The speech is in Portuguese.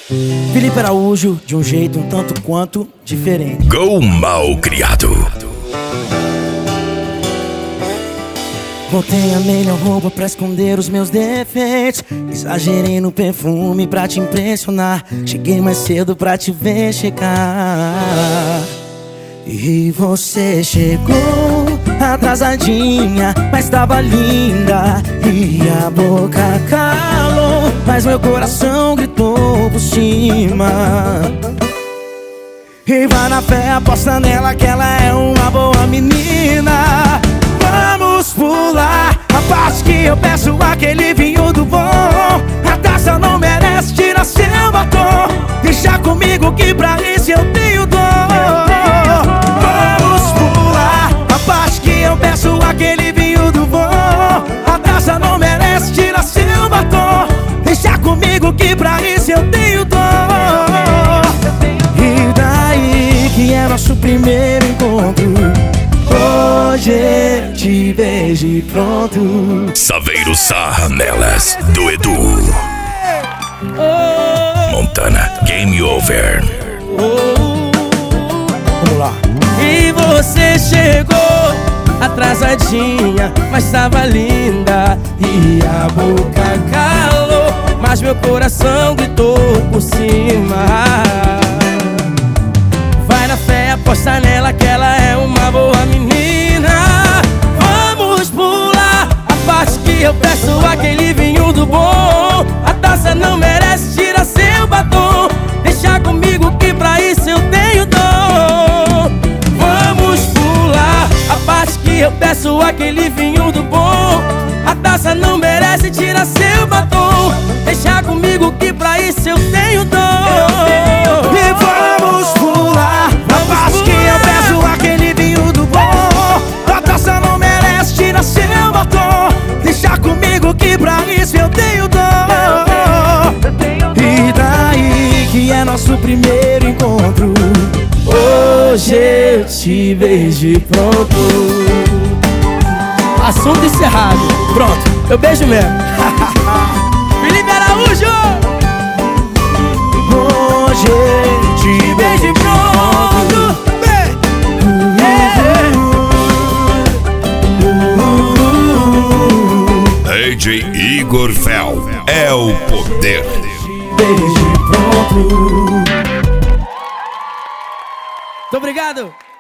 Felipe Araújo, de um jeito um tanto quanto diferente. Go mal criado. Botei a melhor roupa pra esconder os meus defeitos. Exagerei no perfume pra te impressionar. Cheguei mais cedo pra te ver chegar. E você chegou atrasadinha, mas tava linda. E a boca calou, mas meu coração gritou por cima. E vai na fé, aposta nela que ela é uma boa menina. Vamos pular a parte que eu peço aquele vinho do bom. A taça não merece, tira seu batom. Deixa comigo que pra isso eu tenho dor. Vamos pular a parte que eu peço aquele vinho do bom. A taça não merece, tira seu batom. Deixa comigo que pra isso eu tenho dor. E daí que é nosso primeiro encontro. Hoje eu te vejo e pronto. Saveiro Sarra nelas, do Edu. Montana, Game Over. Vamos lá. E você chegou atrasadinha, mas tava linda. E a boca calou, mas meu coração gritou por cima. Vai na fé, aposta nela que ela é uma boa menina. Vamos pular a parte que eu peço aquele vinho do bom. A taça não merece, tira seu batom. Deixa comigo que pra isso eu tenho dor. Vamos pular a parte que eu peço aquele vinho do bom. A taça não merece, tira seu batom. Deixa comigo que pra isso eu tenho dor. E vamos pular a parte que eu peço aquele vinho do bom. A taça não merece, tira seu batom. Deixa comigo que pra isso eu tenho dor. E daí que é nosso primeiro encontro. Hoje eu te vejo e pronto. Assunto encerrado. Pronto, eu beijo mesmo. Felipe Araújo. Hoje eu te beijo e pronto. DJ Igor Fel é o poder. Beijo e pronto. Muito obrigado.